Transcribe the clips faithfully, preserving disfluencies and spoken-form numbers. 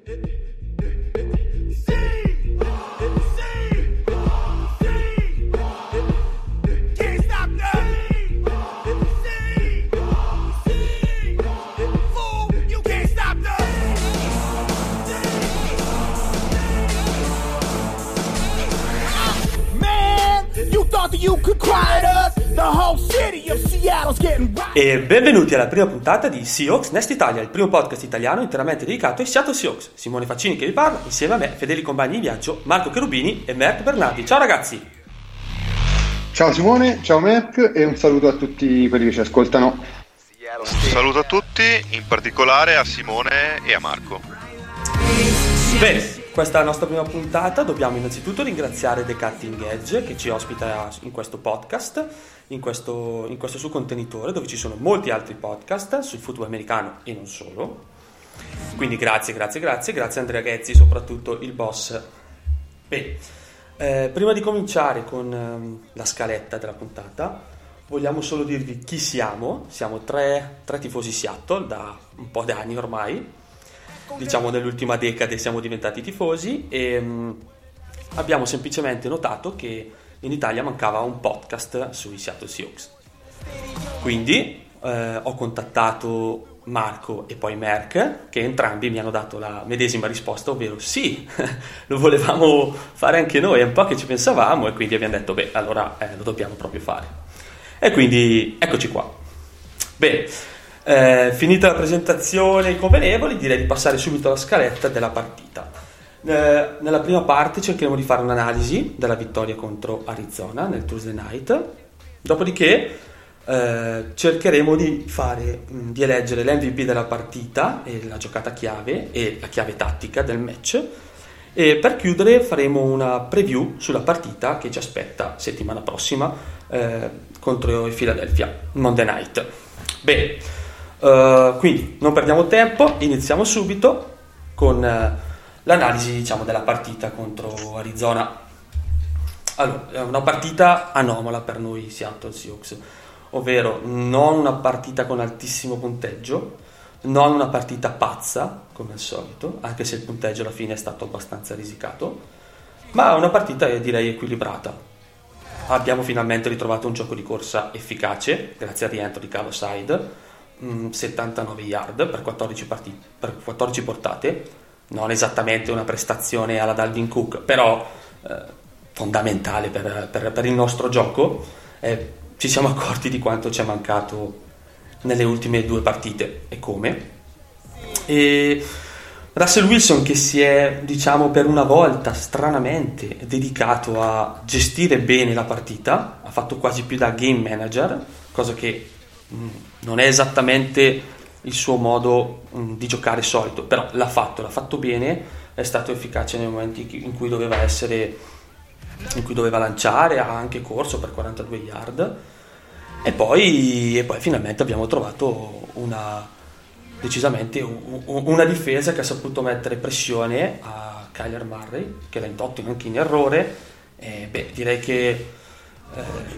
E benvenuti alla prima puntata di Seahawks Nest Italia, il primo podcast italiano interamente dedicato ai Seattle Seahawks. Simone Faccini che vi parla, insieme a me, fedeli compagni di viaggio, Marco Cherubini e Mark Bernardi. Ciao ragazzi! Ciao Simone, ciao Mark e un saluto a tutti quelli che ci ascoltano. Un saluto a tutti, in particolare a Simone e a Marco. Bene, questa è la nostra prima puntata. Dobbiamo innanzitutto ringraziare The Cutting Edge che ci ospita in questo podcast, in questo, in questo suo contenitore dove ci sono molti altri podcast sul football americano e non solo. Quindi grazie, grazie, grazie, grazie a Andrea Ghezzi, soprattutto il boss. Bene, eh, prima di cominciare con ehm, la scaletta della puntata, vogliamo solo dirvi chi siamo. Siamo tre, tre tifosi Seattle da un po' di anni ormai. Diciamo nell'ultima decade siamo diventati tifosi e mh, abbiamo semplicemente notato che in Italia mancava un podcast sui Seattle Seahawks. Quindi eh, ho contattato Marco e poi Mark, che entrambi mi hanno dato la medesima risposta, ovvero sì, lo volevamo fare anche noi, è un po' che ci pensavamo e quindi abbiamo detto beh, allora eh, lo dobbiamo proprio fare. E quindi eccoci qua. Bene. Eh, finita la presentazione, i convenevoli, direi di passare subito alla scaletta della partita. Eh, nella prima parte cercheremo di fare un'analisi della vittoria contro Arizona nel Tuesday Night, dopodiché eh, cercheremo di fare di eleggere l'M V P della partita e la giocata chiave e la chiave tattica del match, e per chiudere faremo una preview sulla partita che ci aspetta settimana prossima eh, contro il Philadelphia Monday Night. Bene. Uh, quindi non perdiamo tempo, iniziamo subito con uh, l'analisi, diciamo, della partita contro Arizona. Allora, è una partita anomala per noi Seattle Seahawks, ovvero non una partita con altissimo punteggio, non una partita pazza come al solito, anche se il punteggio alla fine è stato abbastanza risicato, ma una partita direi equilibrata. Abbiamo finalmente ritrovato un gioco di corsa efficace grazie al rientro di Carlos Hyde, settantanove yard per quattordici, partite, per quattordici portate, non esattamente una prestazione alla Dalvin Cook, però eh, fondamentale per, per, per il nostro gioco. Eh, ci siamo accorti di quanto ci è mancato nelle ultime due partite e come. E Russell Wilson, che si è, diciamo, per una volta stranamente dedicato a gestire bene la partita, ha fatto quasi più da game manager, cosa che non è esattamente il suo modo mh, di giocare solito, però l'ha fatto, l'ha fatto bene, è stato efficace nei momenti in cui doveva essere, in cui doveva lanciare, ha anche corso per quarantadue yard e poi, e poi finalmente abbiamo trovato una decisamente un, una difesa che ha saputo mettere pressione a Kyler Murray, che l'ha indotto anche in errore. E beh, direi che eh,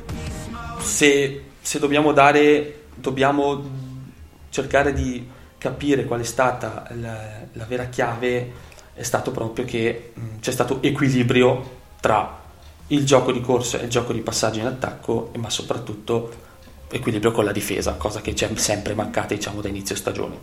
se, se dobbiamo dare dobbiamo cercare di capire qual è stata la, la vera chiave, è stato proprio che mh, c'è stato equilibrio tra il gioco di corsa e il gioco di passaggio in attacco, ma soprattutto equilibrio con la difesa, cosa che ci è sempre mancata, diciamo, da inizio stagione.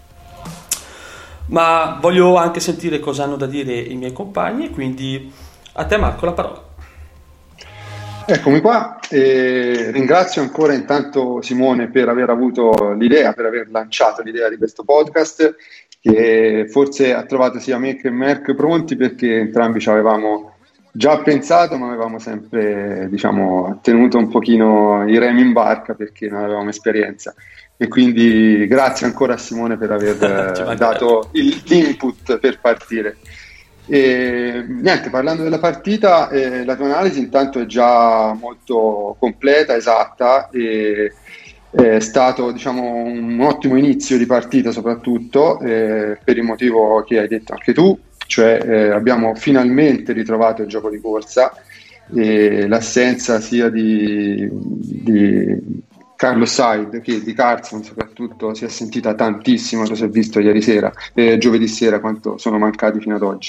Ma voglio anche sentire cosa hanno da dire i miei compagni, quindi a te Marco la parola. Eccomi qua, e ringrazio ancora intanto Simone per aver avuto l'idea, per aver lanciato l'idea di questo podcast, che forse ha trovato sia me che Mark pronti, perché entrambi ci avevamo già pensato, ma avevamo sempre, diciamo, tenuto un pochino i remi in barca perché non avevamo esperienza. E quindi grazie ancora a Simone per aver dato il, l'input per partire. E niente, parlando della partita, eh, la tua analisi intanto è già molto completa, esatta, e è stato, diciamo, un ottimo inizio di partita, soprattutto eh, per il motivo che hai detto anche tu, cioè eh, abbiamo finalmente ritrovato il gioco di corsa e l'assenza sia di, di Carlos Said, che di Carson soprattutto si è sentita tantissimo, lo si è visto ieri sera, eh, giovedì sera, quanto sono mancati fino ad oggi.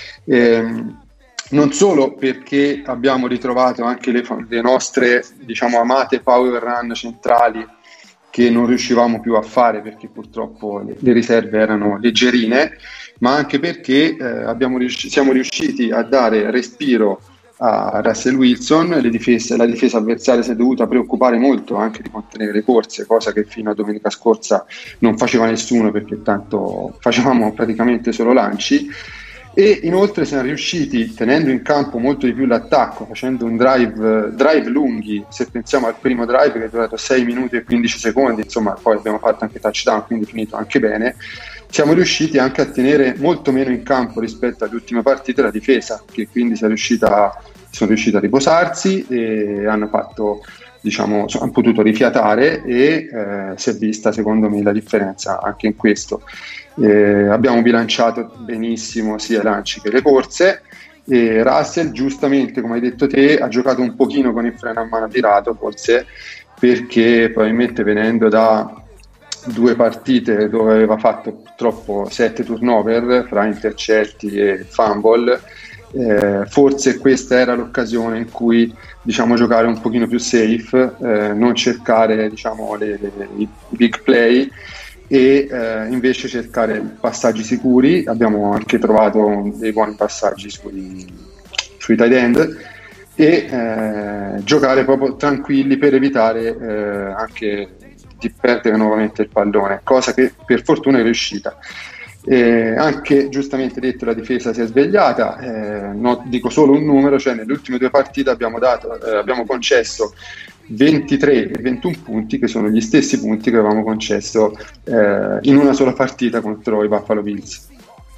Ehm, non solo perché abbiamo ritrovato anche le, le nostre, diciamo, amate power run centrali che non riuscivamo più a fare perché purtroppo le, le riserve erano leggerine, ma anche perché eh, abbiamo riusci- siamo riusciti a dare respiro a Russell Wilson. Le difese, la difesa avversaria si è dovuta preoccupare molto anche di contenere le corse, cosa che fino a domenica scorsa non faceva nessuno, perché tanto facevamo praticamente solo lanci. E inoltre siamo riusciti, tenendo in campo molto di più l'attacco, facendo un drive, drive lunghi. Se pensiamo al primo drive che è durato sei minuti e quindici secondi, insomma, poi abbiamo fatto anche touchdown, quindi finito anche bene, siamo riusciti anche a tenere molto meno in campo rispetto alle ultime partite la difesa, che quindi si è riuscita, sono riusciti a riposarsi e hanno fatto, diciamo, hanno potuto rifiatare, e eh, si è vista secondo me la differenza anche in questo. Eh, abbiamo bilanciato benissimo sia i lanci che le corse, e Russell, giustamente come hai detto te, ha giocato un pochino con il freno a mano tirato, forse perché probabilmente venendo da due partite dove aveva fatto purtroppo sette turnover fra intercetti e fumble, eh, forse questa era l'occasione in cui, diciamo, giocare un pochino più safe, eh, non cercare, diciamo, le, le, i big play, e eh, invece cercare passaggi sicuri. Abbiamo anche trovato dei buoni passaggi sui, sui tight end, e eh, giocare proprio tranquilli per evitare eh, anche di perdere nuovamente il pallone, cosa che per fortuna è riuscita. Eh, anche giustamente detto, la difesa si è svegliata, eh, no, dico solo un numero, cioè nelle ultime due partite abbiamo, dato, eh, abbiamo concesso ventitré e ventuno punti, che sono gli stessi punti che avevamo concesso eh, in una sola partita contro i Buffalo Bills.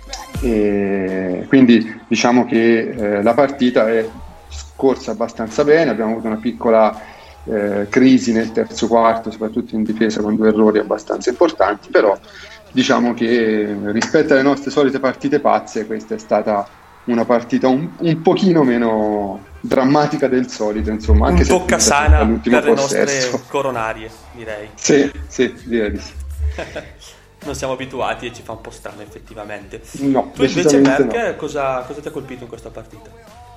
E quindi diciamo che eh, la partita è scorsa abbastanza bene. Abbiamo avuto una piccola eh, crisi nel terzo quarto, soprattutto in difesa, con due errori abbastanza importanti, però diciamo che rispetto alle nostre solite partite pazze, questa è stata una partita un, un pochino meno drammatica del solito, insomma, anche un se tocca sana per le possesso. nostre coronarie, direi. Sì, sì, direi di sì. Non siamo abituati e ci fa un po' strano, effettivamente. No, tu invece, Merck, no. cosa, cosa ti ha colpito in questa partita?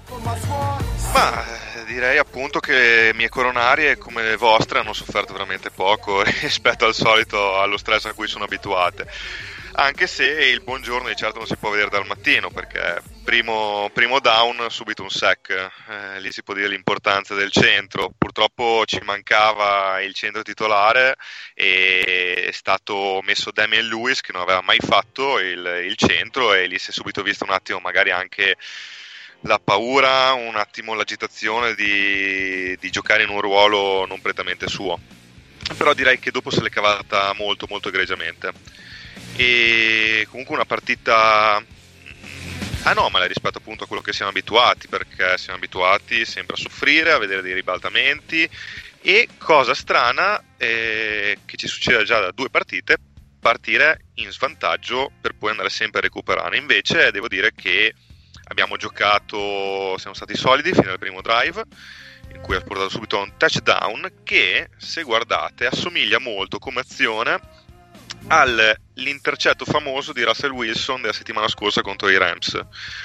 Ma direi appunto che le mie coronarie, come le vostre, hanno sofferto veramente poco rispetto al solito, allo stress a cui sono abituate. Anche se il buongiorno di certo non si può vedere dal mattino, perché primo, primo down, subito un sack, eh, lì si può dire l'importanza del centro. Purtroppo ci mancava il centro titolare e è stato messo Damien Lewis, che non aveva mai fatto il, il centro, e lì si è subito visto un attimo magari anche la paura, un attimo l'agitazione di, di giocare in un ruolo non prettamente suo. Però direi che dopo se l'è cavata molto molto egregiamente. E comunque una partita anomala rispetto appunto a quello che siamo abituati, perché siamo abituati sempre a soffrire, a vedere dei ribaltamenti, e cosa strana eh, che ci succede già da due partite, partire in svantaggio per poi andare sempre a recuperare. Invece devo dire che abbiamo giocato, siamo stati solidi fino al primo drive, in cui ha portato subito a un touchdown che, se guardate, assomiglia molto come azione all'intercetto famoso di Russell Wilson della settimana scorsa contro i Rams.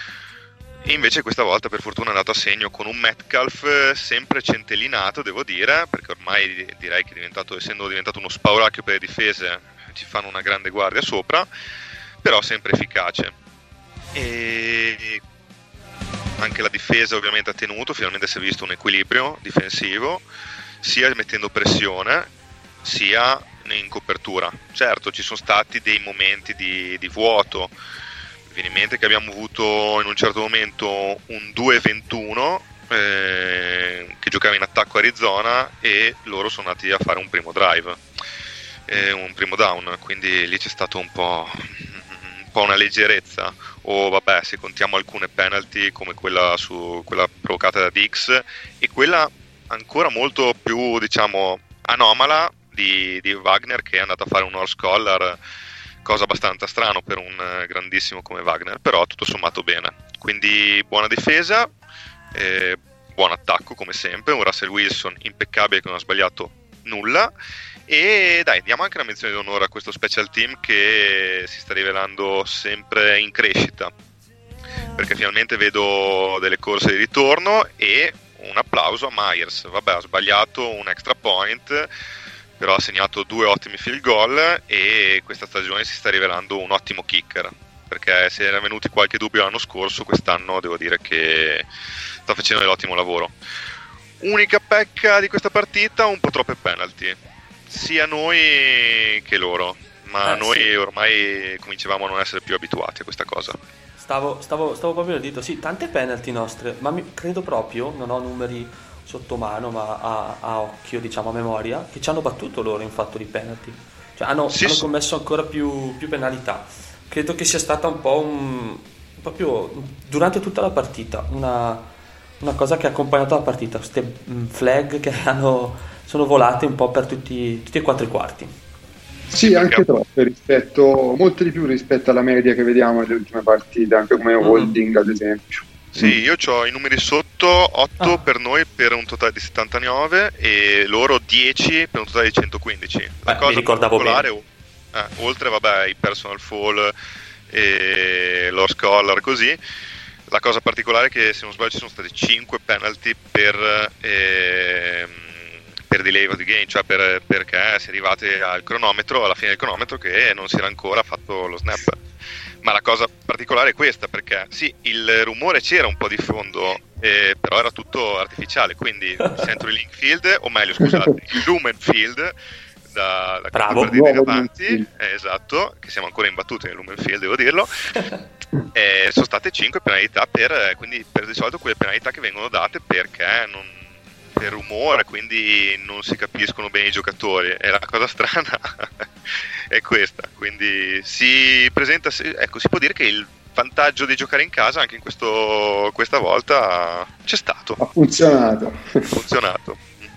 E invece questa volta per fortuna è andato a segno con un Metcalf sempre centellinato, devo dire, perché ormai direi che è diventato, essendo diventato uno spauracchio per le difese, ci fanno una grande guardia sopra, però sempre efficace. E anche la difesa ovviamente ha tenuto, finalmente si è visto un equilibrio difensivo, sia mettendo pressione sia in copertura. Certo, ci sono stati dei momenti di, di vuoto. Mi viene in mente che abbiamo avuto in un certo momento un due ventuno eh, che giocava in attacco Arizona, e loro sono andati a fare un primo drive, eh, un primo down, quindi lì c'è stato un po', un po' una leggerezza. O vabbè, se contiamo alcune penalty come quella, su, quella provocata da Dix, e quella ancora molto più, diciamo, anomala Di, di Wagner, che è andato a fare un horse collar, cosa abbastanza strano per un grandissimo come Wagner, però tutto sommato bene. Quindi buona difesa, eh, buon attacco come sempre, un Russell Wilson impeccabile che non ha sbagliato nulla. E dai, diamo anche una menzione d'onore a questo special team che si sta rivelando sempre in crescita, perché finalmente vedo delle corse di ritorno. E un applauso a Myers. Vabbè, ha sbagliato un extra point, però ha segnato due ottimi field goal e questa stagione si sta rivelando un ottimo kicker, perché se era venuti qualche dubbio l'anno scorso, quest'anno devo dire che sta facendo dell'ottimo lavoro. Unica pecca di questa partita, un po' troppe penalty, sia noi che loro, ma eh, noi sì. ormai cominciavamo a non essere più abituati a questa cosa. Stavo, stavo, stavo proprio a dire, sì, tante penalty nostre, ma mi, credo proprio, non ho numeri sotto mano, ma a, a occhio, diciamo a memoria, che ci hanno battuto loro in fatto di penalty, cioè hanno, sì, hanno sì. commesso ancora più, più penalità. Credo che sia stata un po' un, proprio durante tutta la partita una, una cosa che ha accompagnato la partita, queste flag che hanno, sono volate un po' per tutti, tutti e quattro i quarti. Sì, anche troppe, rispetto, molte di più rispetto alla media che vediamo nelle ultime partite, anche come holding mm. ad esempio. Sì, io ho i numeri sotto, otto ah. per noi per un totale di settantanove e loro dieci per un totale di centoquindici. La Beh, cosa mi ricordavo bene. Eh, oltre vabbè i personal fall e lo scholar così, la cosa particolare è che se non sbaglio ci sono stati cinque penalty per... Ehm, per delay of the game, cioè per, perché si è arrivati al cronometro, alla fine del cronometro, che non si era ancora fatto lo snap. Ma la cosa particolare è questa, perché sì, il rumore c'era un po' di fondo, eh, però era tutto artificiale, quindi CenturyLink Field, o meglio scusate, il Lumen Field, da, da Bravo, partite in avanti, eh, esatto, che siamo ancora imbattuti nel Lumen Field, devo dirlo. eh, sono state cinque penalità per, quindi per di solito quelle penalità che vengono date perché non per rumore, quindi non si capiscono bene i giocatori, e la cosa strana è questa, quindi si presenta, ecco, si può dire che il vantaggio di giocare in casa anche in questo questa volta c'è stato, ha funzionato ha funzionato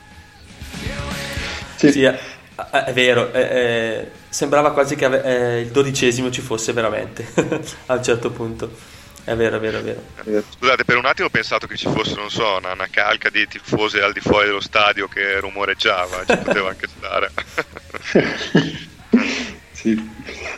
sì, sì è, è vero, è, è, sembrava quasi che ave, è, il dodicesimo ci fosse veramente a un certo punto. È vero, è vero, è vero. Scusate, per un attimo ho pensato che ci fosse, non so, una, una calca di tifosi al di fuori dello stadio che rumoreggiava, ci poteva anche stare. Sì.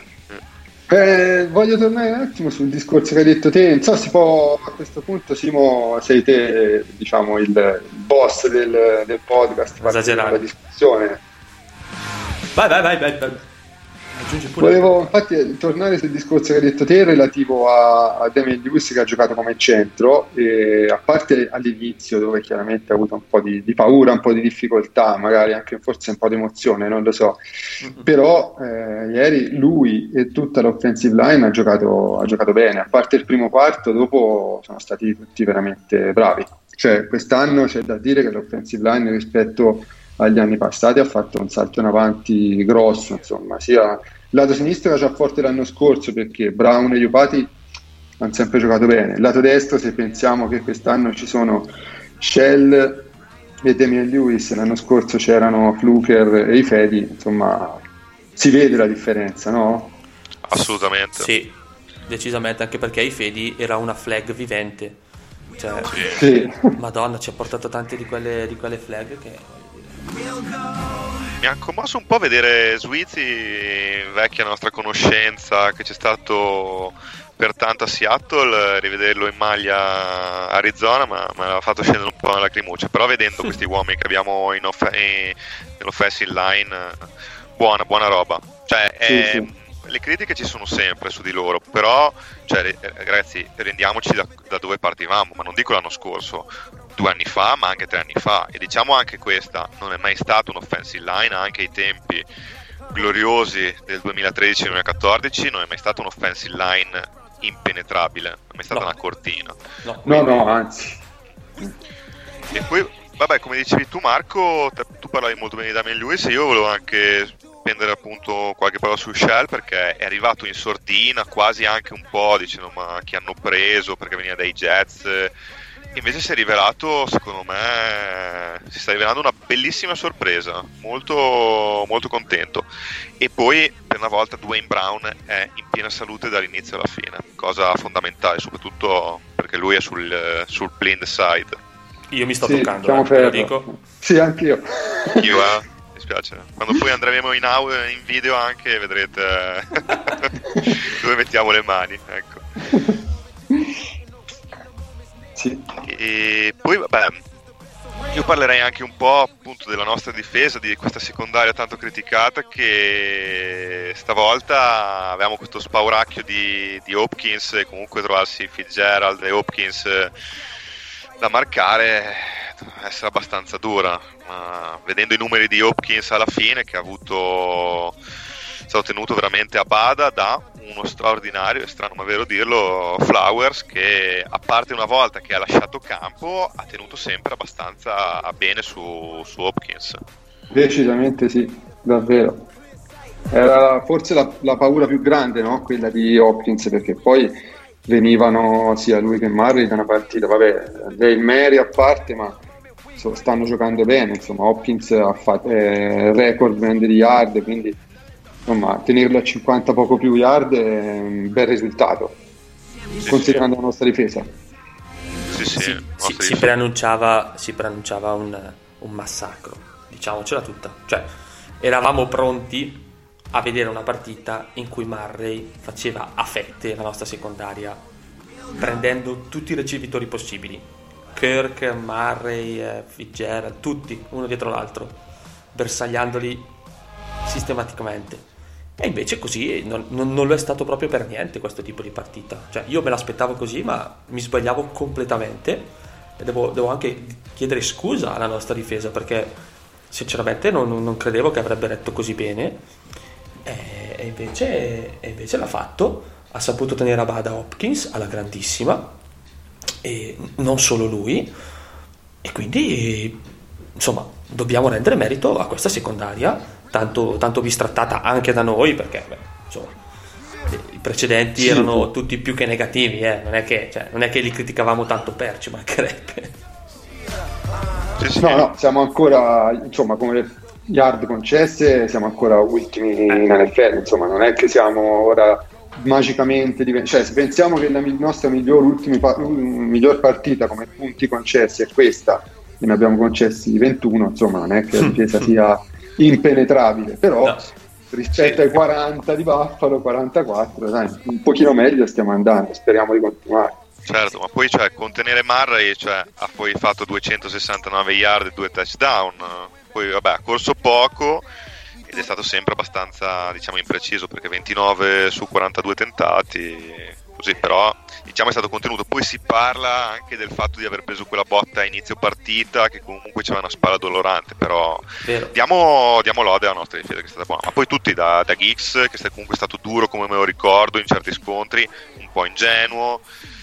Eh, voglio tornare un attimo sul discorso che hai detto te. Non so, si può a questo punto, Simo, sei te, diciamo, il, il boss del, del podcast, esagerare la discussione. Vai, vai, vai, vai, vai. Volevo infatti tornare sul discorso che hai detto te relativo a, a Damian Lewis, che ha giocato come centro, e a parte all'inizio dove chiaramente ha avuto un po' di, di paura, un po' di difficoltà, magari anche forse un po' di emozione, non lo so, mm-hmm. però eh, ieri lui e tutta l'offensive line ha giocato, ha giocato bene, a parte il primo quarto, dopo sono stati tutti veramente bravi, cioè quest'anno c'è da dire che l'offensive line rispetto agli anni passati ha fatto un salto in avanti grosso, insomma, sia il lato sinistro era già forte l'anno scorso perché Brown e Iupati hanno sempre giocato bene, il lato destro, se pensiamo che quest'anno ci sono Shell e Damian Lewis, l'anno scorso c'erano Fluker e Ifedi, insomma si vede la differenza, no? Assolutamente. Sì, decisamente, anche perché Ifedi era una flag vivente, cioè, sì. Madonna, ci ha portato tante di quelle, di quelle flag che... Mi ha commosso un po' vedere Swizzy, vecchia nostra conoscenza, che c'è stato per tanto a Seattle, rivederlo in maglia Arizona, ma mi ha fatto scendere un po' una lacrimuccia. Però vedendo questi uomini che abbiamo in off- in, nell'offensive line, buona, buona roba. Cioè, è, sì, sì. Le critiche ci sono sempre su di loro, però, cioè, ragazzi, rendiamoci da, da dove partivamo, ma non dico l'anno scorso, due anni fa, ma anche tre anni fa, e diciamo anche questa non è mai stata un'offensive line, anche ai tempi gloriosi del duemilatredici duemilaquattordici non è mai stata un'offensive line impenetrabile, non è mai stata no. una cortina. No, Quindi, no, no, anzi. E poi, vabbè, come dicevi tu Marco, te, tu parlavi molto bene di Damian Lewis, io volevo anche spendere appunto qualche parola su Shell, perché è arrivato in sordina, quasi anche un po' dicendo ma chi hanno preso perché veniva dai Jets. Invece si è rivelato, secondo me, si sta rivelando una bellissima sorpresa, molto, molto contento. E poi, per una volta, Dwayne Brown è in piena salute dall'inizio alla fine, cosa fondamentale, soprattutto perché lui è sul, sul blind side. Io mi sto sì, toccando, eh, te lo dico. Sì, anch'io. Io, eh, dispiace. Quando poi andremo in, au- in video anche vedrete dove mettiamo le mani, ecco. Sì. E poi vabbè, io parlerei anche un po' appunto della nostra difesa, di questa secondaria tanto criticata, che stavolta avevamo questo spauracchio di, di Hopkins, e comunque trovarsi Fitzgerald e Hopkins da marcare deve essere abbastanza dura, ma vedendo i numeri di Hopkins alla fine, che ha avuto, è stato tenuto veramente a bada da uno straordinario, è strano ma vero dirlo, Flowers, che a parte una volta che ha lasciato campo ha tenuto sempre abbastanza bene su, su Hopkins. Decisamente sì, davvero. Era forse la, la paura più grande, no? Quella di Hopkins, perché poi venivano sia lui che Murray da una partita, vabbè, dei Mary a parte, ma so, stanno giocando bene, insomma. Hopkins ha fatto eh, record grande di yard, quindi insomma tenerlo a cinquanta poco più yard è un bel risultato, sì, considerando sì. la nostra difesa. Sì, sì, si, si, si preannunciava, si preannunciava un, un massacro, diciamocela tutta, cioè eravamo pronti a vedere una partita in cui Murray faceva a fette la nostra secondaria, prendendo tutti i ricevitori possibili, Kirk, Murray, eh, Fitzgerald, tutti uno dietro l'altro, bersagliandoli sistematicamente. E invece così non, non, non lo è stato proprio per niente questo tipo di partita, cioè io me l'aspettavo così, ma mi sbagliavo completamente, e devo, devo anche chiedere scusa alla nostra difesa, perché sinceramente non, non credevo che avrebbe retto così bene. E invece, e invece l'ha fatto, ha saputo tenere a bada Hopkins alla grandissima, e non solo lui, e quindi insomma dobbiamo rendere merito a questa secondaria tanto, tanto bistrattata anche da noi, perché beh, insomma i precedenti sì, erano tutti più che negativi, eh? non, è che, cioè, non è che li criticavamo tanto per, ci mancherebbe. No, no, siamo ancora, insomma, come yard concesse siamo ancora ultimi in N F L, insomma non è che siamo ora magicamente div- cioè se pensiamo che la mi- nostra miglior, ultimi pa- miglior partita come punti concessi è questa e ne abbiamo concessi ventuno, insomma non è che la difesa sia impenetrabile, però no. rispetto sì. ai quaranta di Buffalo, quarantaquattro, dai, un pochino meglio stiamo andando, speriamo di continuare. Certo, ma poi cioè, contenere Murray, cioè, ha poi fatto duecentosessantanove yard e due touchdown, poi vabbè ha corso poco ed è stato sempre abbastanza, diciamo, impreciso, perché ventinove su quarantadue tentati, così, però diciamo è stato contenuto. Poi si parla anche del fatto di aver preso quella botta a inizio partita, che comunque c'era una spalla dolorante, però diamo, diamo lode alla nostra difesa che è stata buona, ma poi tutti, da, da Giggs, che è comunque stato duro come me lo ricordo in certi scontri, un po' ingenuo,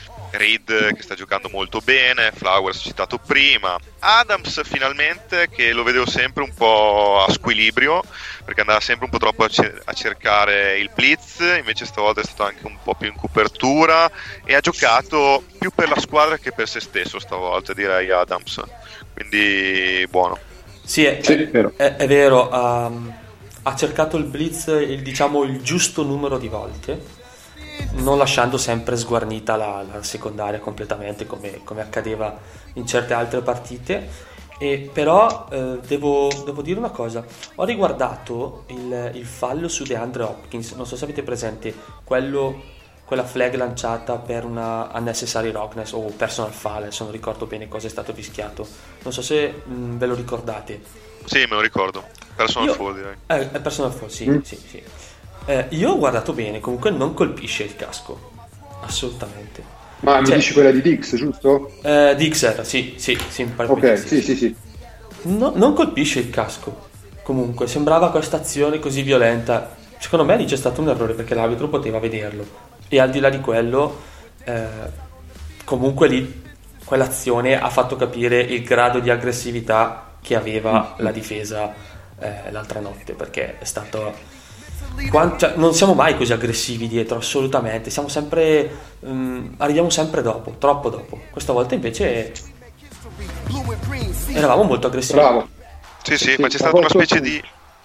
Reed che sta giocando molto bene, Flowers citato prima, Adams finalmente che lo vedevo sempre un po' a squilibrio, perché andava sempre un po' troppo a, ce- a cercare il blitz, invece stavolta è stato anche un po' più in copertura e ha giocato più per la squadra che per se stesso stavolta, direi Adams, quindi buono. Sì, è, sì, è vero, è, è vero um, ha cercato il blitz il, diciamo il giusto numero di volte, non lasciando sempre sguarnita la, la secondaria completamente come, come accadeva in certe altre partite. E però eh, devo, devo dire una cosa, ho riguardato il, il fallo su DeAndre Hopkins, non so se avete presente quello, quella flag lanciata per una unnecessary roughness o personal foul, adesso non ricordo bene cosa è stato fischiato, non so se mh, ve lo ricordate. Sì, me lo ricordo, personal Io, foul direi. Eh, personal foul, sì, mm. sì, sì. Eh, io ho guardato bene, comunque non colpisce il casco, assolutamente. Ma cioè, mi dici quella di Dix, giusto? Eh, Dix era, sì, sì, sì, mi pare. Ok, sì, sì, sì. No, non colpisce il casco, comunque, sembrava questa azione così violenta. Secondo me lì c'è stato un errore, perché l'arbitro poteva vederlo. E al di là di quello, eh, comunque lì quell'azione ha fatto capire il grado di aggressività che aveva la difesa eh, l'altra notte, perché è stato... Quanto, cioè, non siamo mai così aggressivi dietro, assolutamente, siamo sempre um, arriviamo sempre dopo, troppo dopo. Questa volta invece eravamo molto aggressivi. Bravo. Sì, sì, sì, ma c'è stata una specie di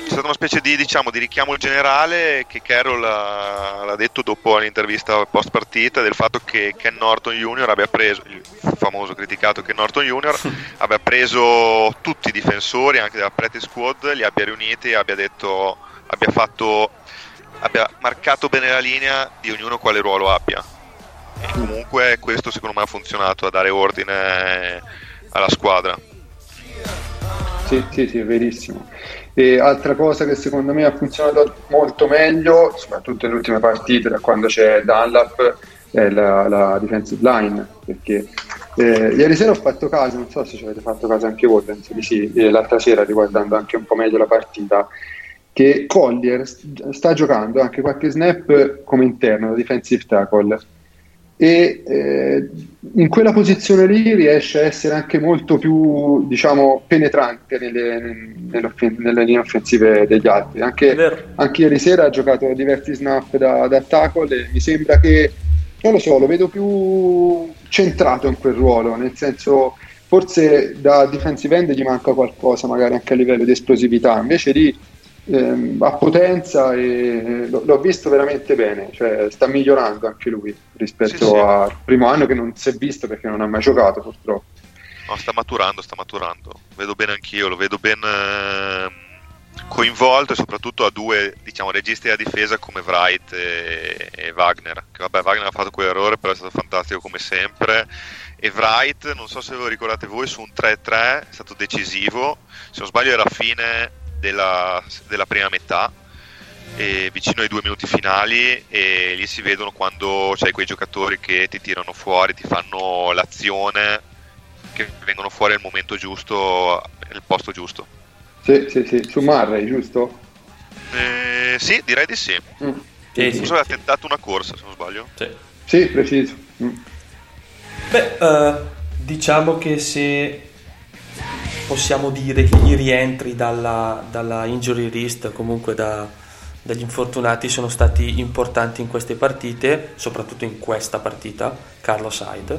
c'è stata una specie di, diciamo, di richiamo generale che Carroll ha, l'ha detto dopo l'intervista post partita, del fatto che Ken Norton Junior abbia preso, il famoso criticato Ken Norton Junior abbia preso tutti i difensori anche della practice squad, li abbia riuniti e abbia detto, abbia fatto, abbia marcato bene la linea di ognuno quale ruolo abbia, e comunque questo secondo me ha funzionato a dare ordine alla squadra. Sì, sì, sì, è verissimo. E altra cosa che secondo me ha funzionato molto meglio, soprattutto nelle ultime partite, da quando c'è Dunlap, è la, la defensive line, perché eh, ieri sera ho fatto caso, non so se ci avete fatto caso anche voi, penso di sì, eh, l'altra sera riguardando anche un po' meglio la partita, che Collier sta giocando anche qualche snap come interno, da defensive tackle, e eh, in quella posizione lì riesce a essere anche molto più, diciamo, penetrante nelle, nelle, nelle linee offensive degli altri. Anche, anche ieri sera ha giocato diversi snap da, da tackle e mi sembra che, non lo so, lo vedo più centrato in quel ruolo, nel senso, forse da defensive end gli manca qualcosa magari anche a livello di esplosività, invece lì ehm, ha potenza e lo, l'ho visto veramente bene, cioè sta migliorando anche lui rispetto sì, sì. al primo anno che non si è visto perché non ha mai giocato purtroppo. No, sta maturando, sta maturando, vedo bene anch'io, lo vedo ben eh, coinvolto e soprattutto a due, diciamo, registi della difesa come Wright e, e Wagner, che vabbè, Wagner ha fatto quell'errore però è stato fantastico come sempre, e Wright, non so se ve lo ricordate voi, su un tre tre è stato decisivo, se non sbaglio era a fine della, della prima metà, e vicino ai due minuti finali, e lì si vedono quando c'hai quei giocatori che ti tirano fuori, ti fanno l'azione, che vengono fuori al momento giusto, nel posto giusto. Sì, sì, sì, su Murray, giusto? Eh, sì, direi di sì. Mm. Sì, sì, aveva tentato una corsa, se non sbaglio. Sì, sì, preciso. Mm. Beh, uh, diciamo che se possiamo dire che i rientri dalla, dalla injury list, comunque da, dagli infortunati, sono stati importanti in queste partite, soprattutto in questa partita, Carlos Hyde.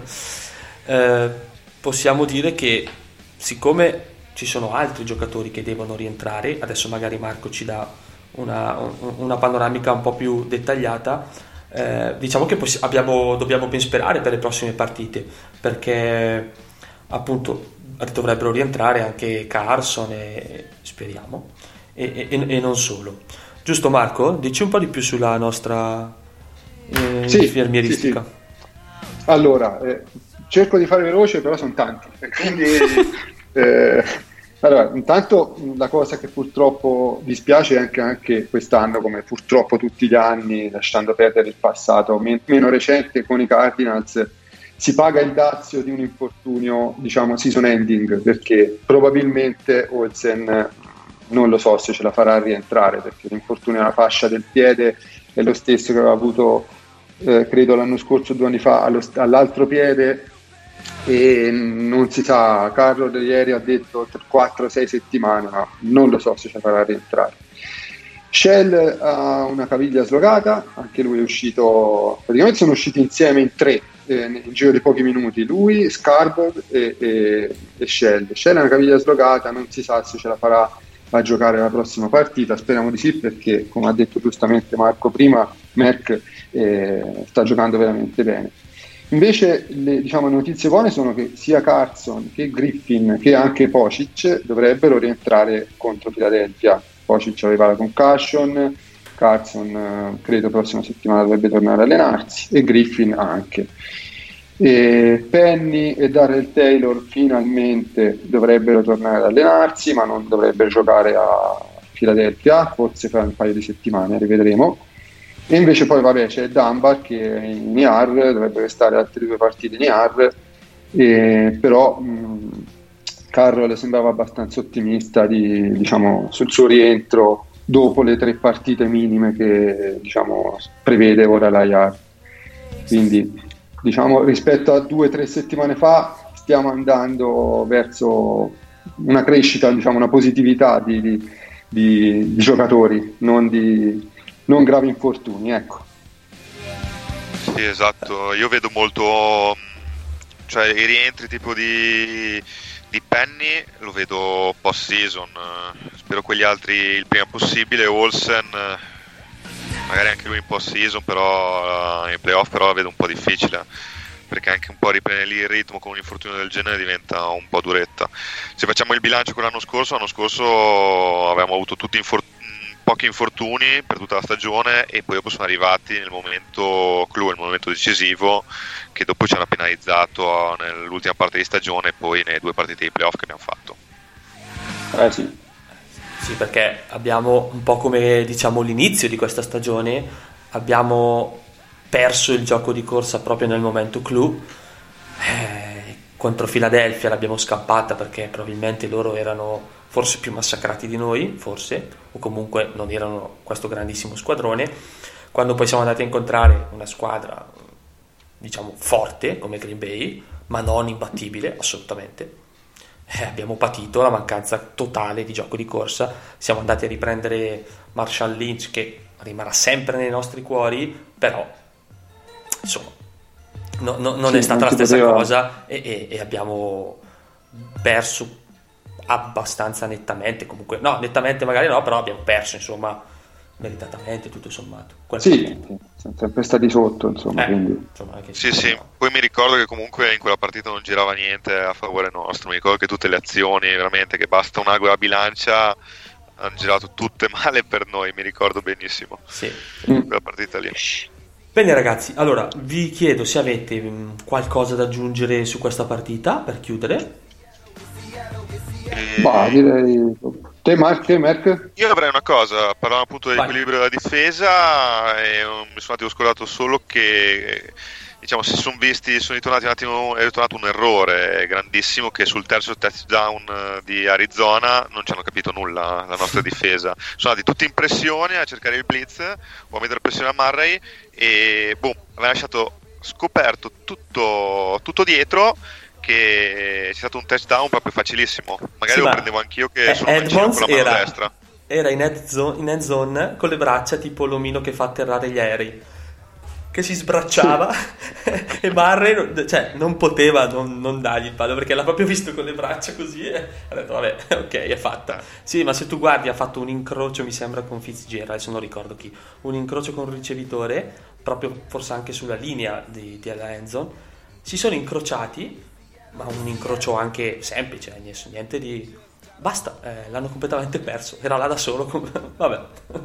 eh, possiamo dire che siccome ci sono altri giocatori che devono rientrare, adesso magari Marco ci dà una, una panoramica un po' più dettagliata, eh, diciamo che possi- abbiamo, dobbiamo ben sperare per le prossime partite, perché appunto dovrebbero rientrare anche Carson e speriamo e, e, e non solo. Giusto Marco? Dici un po' di più sulla nostra eh, sì, infermieristica. Sì, sì. Allora, eh, cerco di fare veloce, però sono tanti, quindi eh, allora, intanto la cosa che purtroppo dispiace è anche, anche quest'anno, come purtroppo tutti gli anni, lasciando perdere il passato men- meno recente con i Cardinals, si paga il dazio di un infortunio, diciamo, season ending, perché probabilmente Olsen non lo so se ce la farà a rientrare, perché l'infortunio alla fascia del piede è lo stesso che aveva avuto eh, credo l'anno scorso, due anni fa, allo, all'altro piede, e non si sa. Carlo de ieri ha detto quattro sei settimane, ma non lo so se ce la farà a rientrare. Shell ha una caviglia slogata, anche lui è uscito, praticamente sono usciti insieme in tre eh, nel giro di pochi minuti, lui, Scarborough e, e, e Shell. Shell ha una caviglia slogata, non si sa se ce la farà a giocare la prossima partita, speriamo di sì, perché come ha detto giustamente Marco prima, Merck eh, sta giocando veramente bene. Invece le diciamo, notizie buone sono che sia Carson che Griffin che anche Pocic dovrebbero rientrare contro Philadelphia. Pocic aveva la concussion, Carson eh, credo prossima settimana dovrebbe tornare ad allenarsi e Griffin anche. E Penny e Darrell Taylor finalmente dovrebbero tornare ad allenarsi, ma non dovrebbero giocare a Philadelphia, forse fra un paio di settimane, rivedremo. E invece poi vabbè c'è Dunbar che è in I R, dovrebbe restare altre due partite in I R, e, però mh, Carroll sembrava abbastanza ottimista di, diciamo, sul suo rientro dopo le tre partite minime che diciamo, prevede ora la I R. Quindi diciamo rispetto a due o tre settimane fa stiamo andando verso una crescita, diciamo una positività di, di, di, di giocatori, non di non gravi infortuni, ecco. Sì, esatto, io vedo molto, cioè i rientri tipo di di Penny lo vedo post season, spero quegli altri il prima possibile. Olsen magari anche lui in post season, però in playoff però la vedo un po' difficile, perché anche un po' riprendere lì il ritmo con un infortunio del genere diventa un po' duretta. Se facciamo il bilancio con l'anno scorso, l'anno scorso avevamo avuto tutti infor- pochi infortuni per tutta la stagione, e poi dopo sono arrivati nel momento clou, nel momento decisivo, che dopo ci hanno penalizzato nell'ultima parte di stagione e poi nelle due partite di playoff che abbiamo fatto. Eh sì. Sì, perché abbiamo un po' come diciamo l'inizio di questa stagione, abbiamo perso il gioco di corsa proprio nel momento clou. Eh, contro Philadelphia l'abbiamo scappata perché probabilmente loro erano forse più massacrati di noi, forse, o comunque non erano questo grandissimo squadrone. Quando poi siamo andati a incontrare una squadra, diciamo, forte come Green Bay, ma non imbattibile, assolutamente, eh, abbiamo patito la mancanza totale di gioco di corsa. Siamo andati a riprendere Marshall Lynch, che rimarrà sempre nei nostri cuori, però, insomma, no, no, non sì, è stata non la stessa poteva... cosa, e, e, e abbiamo perso abbastanza nettamente, comunque no, nettamente magari no, però abbiamo perso, insomma, meritatamente, tutto sommato. Quello sì, siamo sempre stati sotto, insomma, eh, quindi insomma, anche Sì, se- sì, poi mi ricordo che comunque in quella partita non girava niente a favore nostro, mi ricordo che tutte le azioni, veramente, che basta un ago alla bilancia, hanno girato tutte male per noi, mi ricordo benissimo, sì. quella partita lì. Bene ragazzi, allora vi chiedo se avete mh, qualcosa da aggiungere su questa partita per chiudere. E... bah, direi te Mark, te Mark? Io avrei una cosa, parlando appunto Vai. dell'equilibrio della difesa, e um, mi sono un attimo scordato solo che, diciamo, si sono visti, sono ritornati un attimo, è ritornato un errore grandissimo, che sul terzo touchdown eh, di Arizona non ci hanno capito nulla la nostra difesa. Sono andati tutti in pressione a cercare il blitz o a mettere pressione a Murray, e boom, aveva lasciato scoperto tutto, tutto dietro, che c'è stato un touchdown proprio facilissimo. Magari Sì, lo ma prendevo anch'io che eh, sono mancino Edmonds con la mano era, destra. era in end zone, in end zone con le braccia tipo l'omino che fa atterrare gli aerei, che si sbracciava e Murray non- cioè, non poteva non, non dargli il palo, perché l'ha proprio visto con le braccia così e ha detto vabbè, ok, è fatta. Sì, ma se tu guardi, ha fatto un incrocio, mi sembra, con Fitzgerald, adesso non ricordo chi, un incrocio con un ricevitore proprio forse anche sulla linea di, di end zone. Si sono incrociati, ma un incrocio anche semplice, niente di... basta, eh, l'hanno completamente perso, era là da solo. Vabbè.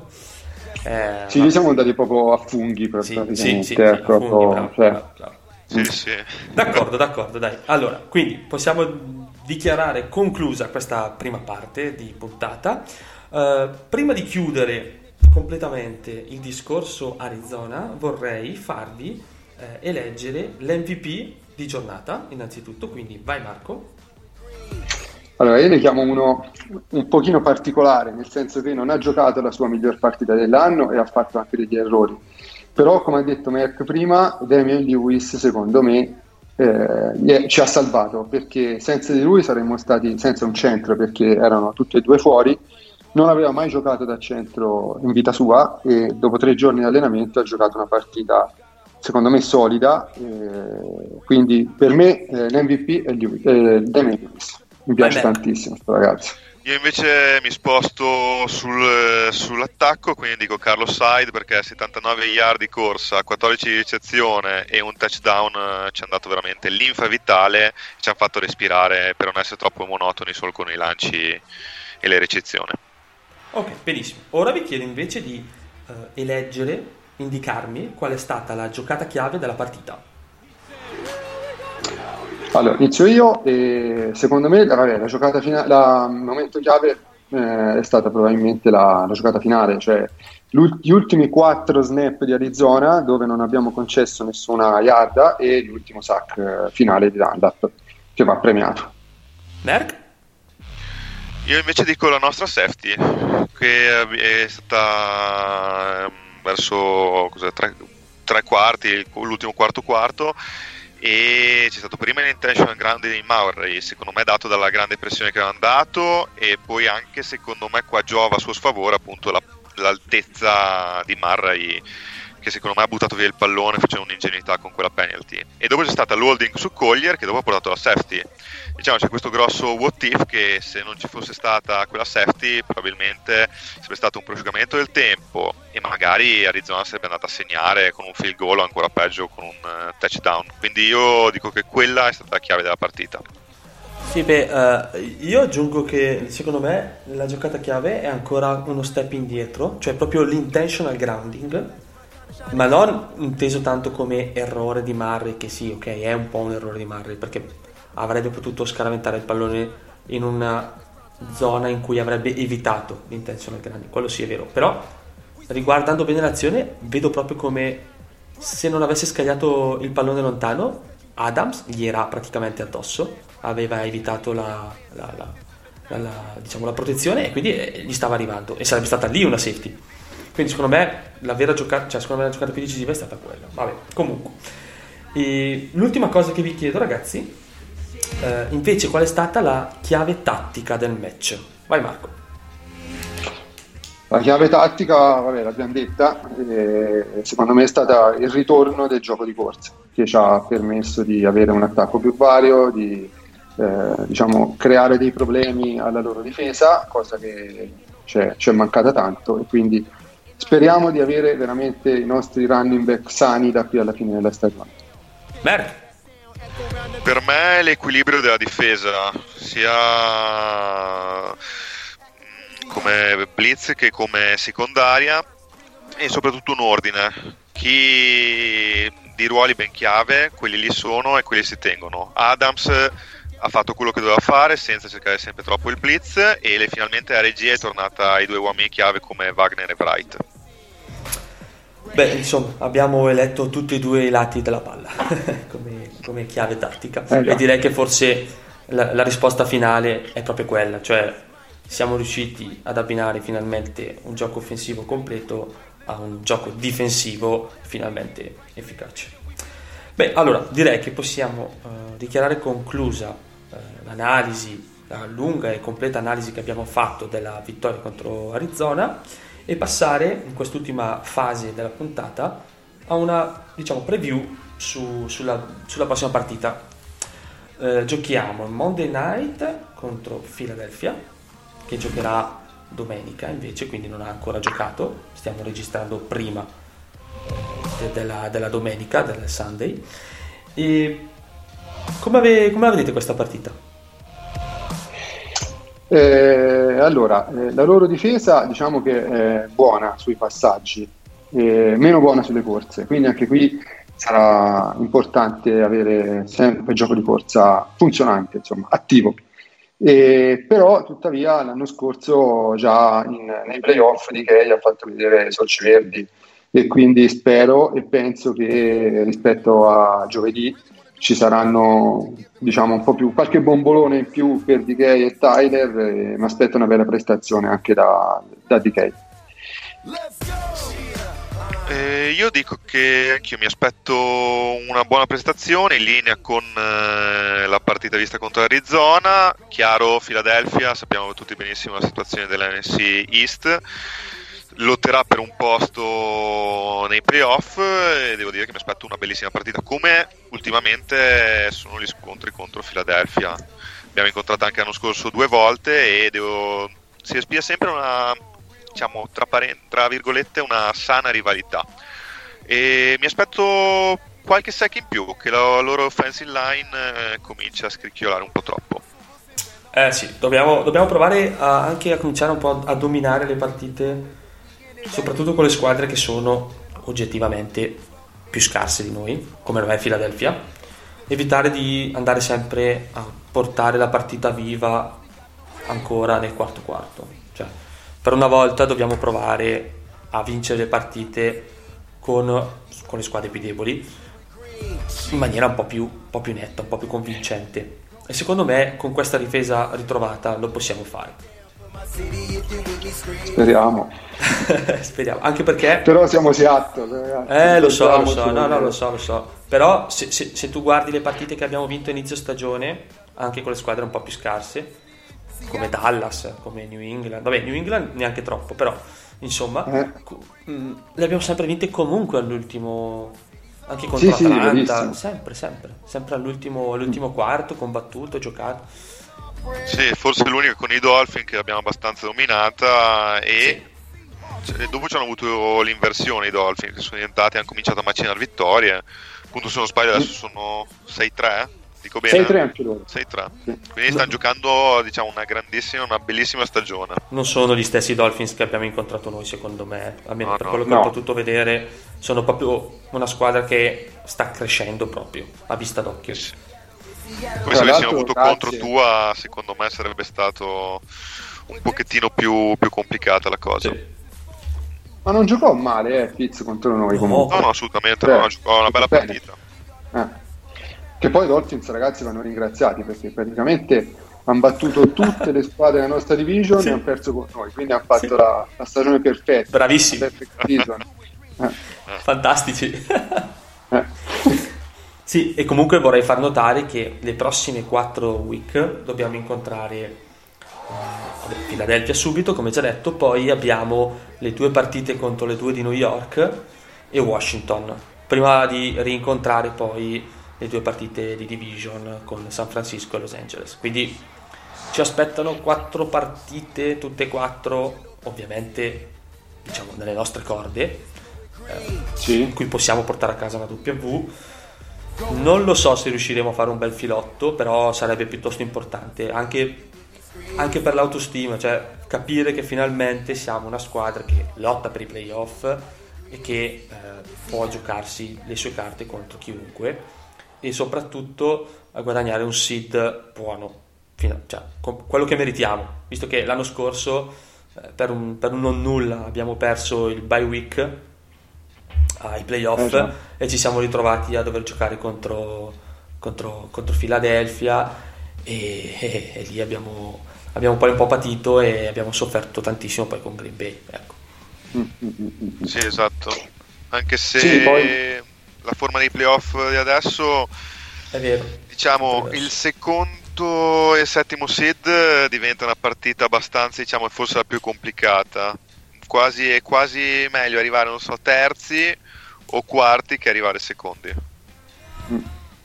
Eh, Sì, noi siamo andati proprio a funghi sì, praticamente, sì, sì, sì, ecco, a funghi, bravo, cioè, bravo, bravo. Sì, sì. D'accordo, d'accordo, dai. Allora, quindi possiamo dichiarare conclusa questa prima parte di puntata. Eh, prima di chiudere completamente il discorso Arizona, vorrei farvi eh, eleggere l'M V P di giornata, innanzitutto, quindi vai Marco. allora io ne chiamo uno un pochino particolare, nel senso che non ha giocato la sua miglior partita dell'anno e ha fatto anche degli errori, però come ha detto Mark prima, Damian Lewis secondo me eh, ci ha salvato, perché senza di lui saremmo stati senza un centro, perché erano tutti e due fuori, non aveva mai giocato da centro in vita sua e dopo tre giorni di allenamento ha giocato una partita secondo me solida, eh, quindi per me eh, l'M V P è Lewis, eh, Damian Lewis. Mi piace Vai, tantissimo questo ragazzo. Io invece mi sposto sul, sull'attacco, quindi dico Carlos Hyde, perché settantanove yard di corsa, quattordici di ricezione e un touchdown eh, ci hanno dato veramente linfa vitale, ci hanno fatto respirare per non essere troppo monotoni solo con i lanci e le ricezioni. Ok, benissimo. Ora vi chiedo invece di eh, eleggere, indicarmi qual è stata la giocata chiave della partita. Allora, inizio io e secondo me vabbè, la giocata finale, il momento chiave eh, è stata probabilmente la, la giocata finale, cioè gli ultimi quattro snap di Arizona dove non abbiamo concesso nessuna yarda e l'ultimo sack eh, finale di Dunlap che va premiato. Merck? Io invece dico la nostra safety, che è stata ehm, verso cos'è, tre, tre quarti, l'ultimo quarto quarto, e c'è stato prima l'intentional grande di Murray, secondo me dato dalla grande pressione che avevano dato, e poi anche secondo me qua giova a suo sfavore appunto la, l'altezza di Murray, che secondo me ha buttato via il pallone facendo un'ingenuità con quella penalty, e dopo c'è stata l'holding su Collier che dopo ha portato la safety. Diciamo c'è questo grosso what if che se non ci fosse stata quella safety probabilmente sarebbe stato un prosciugamento del tempo e magari Arizona sarebbe andata a segnare con un field goal o ancora peggio con un uh, touchdown. Quindi io dico che quella è stata la chiave della partita. Sì, beh, uh, io aggiungo che secondo me la giocata chiave è ancora uno step indietro, cioè proprio l'intentional grounding, ma non inteso tanto come errore di Murray, che sì, ok, è un po' un errore di Murray, perché avrebbe potuto scaraventare il pallone in una zona in cui avrebbe evitato l'intentional grounding, quello sì è vero, però riguardando bene l'azione vedo proprio come se non avesse scagliato il pallone lontano Adams gli era praticamente addosso, aveva evitato la, la, la, la, la, diciamo, la protezione e quindi gli stava arrivando e sarebbe stata lì una safety. Quindi secondo me la vera giocata, cioè secondo me la giocata più decisiva è stata quella. Vabbè, comunque. E l'ultima cosa che vi chiedo, ragazzi, eh, invece qual è stata la chiave tattica del match? Vai Marco. La chiave tattica, vabbè, l'abbiamo detta, eh, secondo me è stata il ritorno del gioco di corsa, che ci ha permesso di avere un attacco più vario, di eh, diciamo creare dei problemi alla loro difesa, cosa che ci è mancata tanto, e quindi speriamo di avere veramente i nostri running back sani da qui alla fine della stagione. Merda. Per me l'equilibrio della difesa, sia come blitz che come secondaria, e soprattutto un ordine. Chi di ruoli ben chiave, quelli lì sono e quelli si tengono. Adams ha fatto quello che doveva fare senza cercare sempre troppo il blitz, e le, finalmente la regia è tornata ai due uomini chiave come Wagner e Wright. Beh, insomma, abbiamo eletto tutti e due i lati della palla come, come chiave tattica, eh, e direi che forse la, la risposta finale è proprio quella, cioè siamo riusciti ad abbinare finalmente un gioco offensivo completo a un gioco difensivo finalmente efficace. Beh, allora direi che possiamo uh, dichiarare conclusa uh, l'analisi, la lunga e completa analisi che abbiamo fatto della vittoria contro Arizona, e passare in quest'ultima fase della puntata a una, diciamo, preview su, sulla, sulla prossima partita. Uh, giochiamo Monday Night contro Philadelphia, che giocherà domenica invece, quindi non ha ancora giocato, stiamo registrando prima de- della, della domenica, del Sunday. E come, ave- come la vedete questa partita? Eh, allora, eh, la loro difesa diciamo che è buona sui passaggi, eh, meno buona sulle corse, quindi anche qui sarà importante avere sempre gioco di corsa funzionante, insomma, attivo. E però tuttavia l'anno scorso già in, nei playoff di Kay ha fatto vedere i sorci verdi, e quindi spero e penso che rispetto a giovedì ci saranno, diciamo, un po' più, qualche bombolone in più per D K e Tyler, e mi aspetto una bella prestazione anche da, da D K. Eh, io dico che anch'io mi aspetto una buona prestazione in linea con eh, la partita vista contro Arizona. Chiaro, Philadelphia, sappiamo tutti benissimo la situazione dell'N F C East, lotterà per un posto nei playoff, e devo dire che mi aspetto una bellissima partita, come ultimamente sono gli scontri contro Philadelphia. Abbiamo incontrato anche l'anno scorso due volte e devo... si respira sempre una, diciamo, tra, pare... tra virgolette, una sana rivalità, e mi aspetto qualche sec in più, che la loro offensive line eh, comincia a scricchiolare un po' troppo. Eh sì, dobbiamo, dobbiamo provare a, anche a cominciare un po' a dominare le partite, soprattutto con le squadre che sono oggettivamente più scarse di noi, come lo è Philadelphia. Evitare di andare sempre a portare la partita viva ancora nel quarto quarto, cioè per una volta dobbiamo provare a vincere le partite con, con le squadre più deboli in maniera un po' più, un po' più netta, un po' più convincente, e secondo me con questa difesa ritrovata lo possiamo fare. Speriamo. Speriamo, anche perché però siamo Seattle, eh lo so, lo so, no, no, lo so, lo so. Però se, se, se tu guardi le partite che abbiamo vinto inizio stagione, anche con le squadre un po' più scarse, come Dallas, come New England, vabbè, New England neanche troppo, però insomma, eh. mh, le abbiamo sempre vinte comunque all'ultimo, anche contro sì, l'Atalanta, sì, sempre, sempre, sempre all'ultimo, all'ultimo quarto, combattuto, giocato. Sì, forse è l'unica con i Dolphin che abbiamo abbastanza dominata e sì. cioè, dopo ci hanno avuto l'inversione i Dolphin, che sono diventati, hanno cominciato a macinare vittorie, appunto se non sbaglio adesso sono sei tre, dico bene? sei tre anche loro. sei tre, sì. Quindi stanno giocando, diciamo, una grandissima, una bellissima stagione. Non sono gli stessi Dolphins che abbiamo incontrato noi, secondo me, almeno no, per no. quello che no. ho potuto vedere, sono proprio una squadra che sta crescendo proprio, a vista d'occhio. Sì. Poi se avessimo avuto grazie. contro Tua, secondo me sarebbe stato un pochettino più, più complicata la cosa. Sì. Ma non giocò male, eh, Fitz contro noi No. comunque. No, no, assolutamente Beh, no, giocò una bella bene. partita. Eh. Che poi i Dolphins, ragazzi, vanno ringraziati perché praticamente hanno battuto tutte le squadre della nostra division sì. e hanno perso con noi, quindi hanno fatto sì. la, la stagione perfetta. Bravissimi. La perfect season. Eh. Fantastici. Eh. Sì, e comunque vorrei far notare che le prossime quattro week dobbiamo incontrare uh, Philadelphia subito, come già detto, poi abbiamo le due partite contro le due di New York e Washington, prima di rincontrare poi le due partite di division con San Francisco e Los Angeles. Quindi ci aspettano quattro partite, tutte e quattro, ovviamente, diciamo, nelle nostre corde, eh, sì. in cui possiamo portare a casa una W. Non lo so se riusciremo a fare un bel filotto, però sarebbe piuttosto importante anche, anche per l'autostima, cioè capire che finalmente siamo una squadra che lotta per i playoff e che eh, può giocarsi le sue carte contro chiunque e soprattutto a guadagnare un seed buono, fino, cioè quello che meritiamo, visto che l'anno scorso eh, per, un, per un non nulla abbiamo perso il bye week ai playoff eh, già. e ci siamo ritrovati a dover giocare contro, contro, contro Philadelphia e, e, e lì abbiamo, abbiamo poi un po' patito e abbiamo sofferto tantissimo poi con Green Bay, ecco. Sì, esatto, anche se sì, poi... la forma dei playoff di adesso è vero, diciamo è vero. Il secondo e il settimo seed diventa una partita abbastanza, diciamo, forse la più complicata. Quasi è quasi meglio arrivare, non so, terzi o quarti che arrivare secondi. Mm.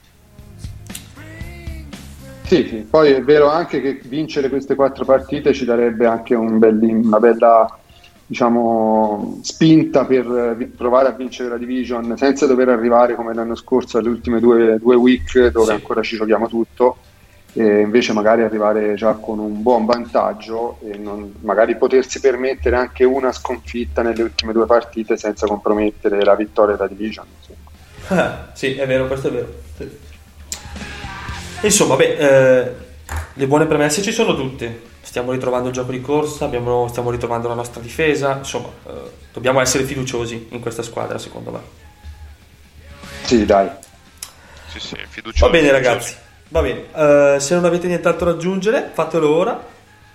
Sì, sì, poi è vero anche che vincere queste quattro partite ci darebbe anche un belli, una bella, diciamo, spinta per provare a vincere la division senza dover arrivare come l'anno scorso alle ultime due, due week dove sì. ancora ci giochiamo tutto. E invece magari arrivare già con un buon vantaggio e non, magari potersi permettere anche una sconfitta nelle ultime due partite senza compromettere la vittoria della division, Ah, sì, è vero, questo è vero. Sì. Insomma, beh, eh, le buone premesse ci sono tutte. Stiamo ritrovando il gioco di corsa, abbiamo, stiamo ritrovando la nostra difesa. Insomma, eh, dobbiamo essere fiduciosi in questa squadra, secondo me. Sì, dai. Sì, sì, fiduciosi. Va bene, ragazzi. Va bene, uh, se non avete nient'altro da aggiungere, fatelo ora.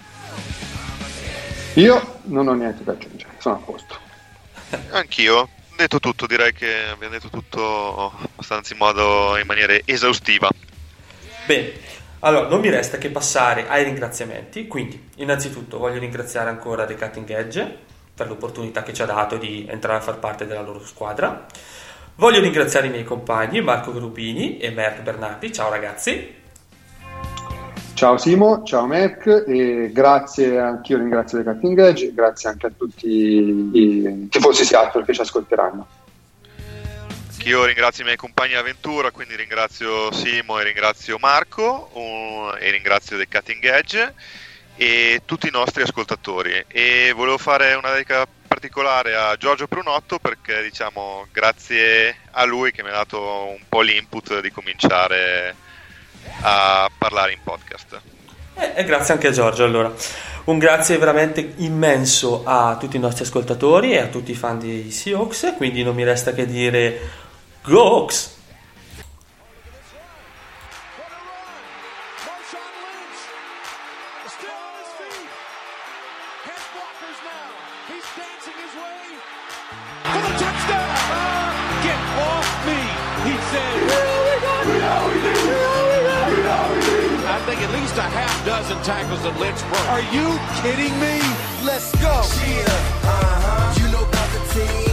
Io non ho niente da aggiungere, sono a posto. Anch'io, detto tutto, direi che abbiamo detto tutto abbastanza in modo, in maniera esaustiva. Bene, allora non mi resta che passare ai ringraziamenti. Quindi, innanzitutto voglio ringraziare ancora The Cutting Edge per l'opportunità che ci ha dato di entrare a far parte della loro squadra. Voglio ringraziare i miei compagni Marco Grubini e Merck Bernardi. Ciao ragazzi. Ciao Simo, ciao Merck e grazie, anch'io ringrazio The Cutting Edge, grazie anche a tutti i tifosi Seattle che ci ascolteranno. Io ringrazio i miei compagni d'avventura, quindi ringrazio Simo e ringrazio Marco um, e ringrazio The Cutting Edge e tutti i nostri ascoltatori. E volevo fare una dedica particolare a Giorgio Brunotto perché, diciamo, grazie a lui che mi ha dato un po' l'input di cominciare a parlare in podcast. E eh, grazie anche a Giorgio, allora. Un grazie veramente immenso a tutti i nostri ascoltatori e a tutti i fan dei Seahawks, quindi non mi resta che dire Go Hawks! think at least a half dozen tackles that Lynch broke. Are you kidding me? Let's go. Yeah, uh-huh. You know about the team.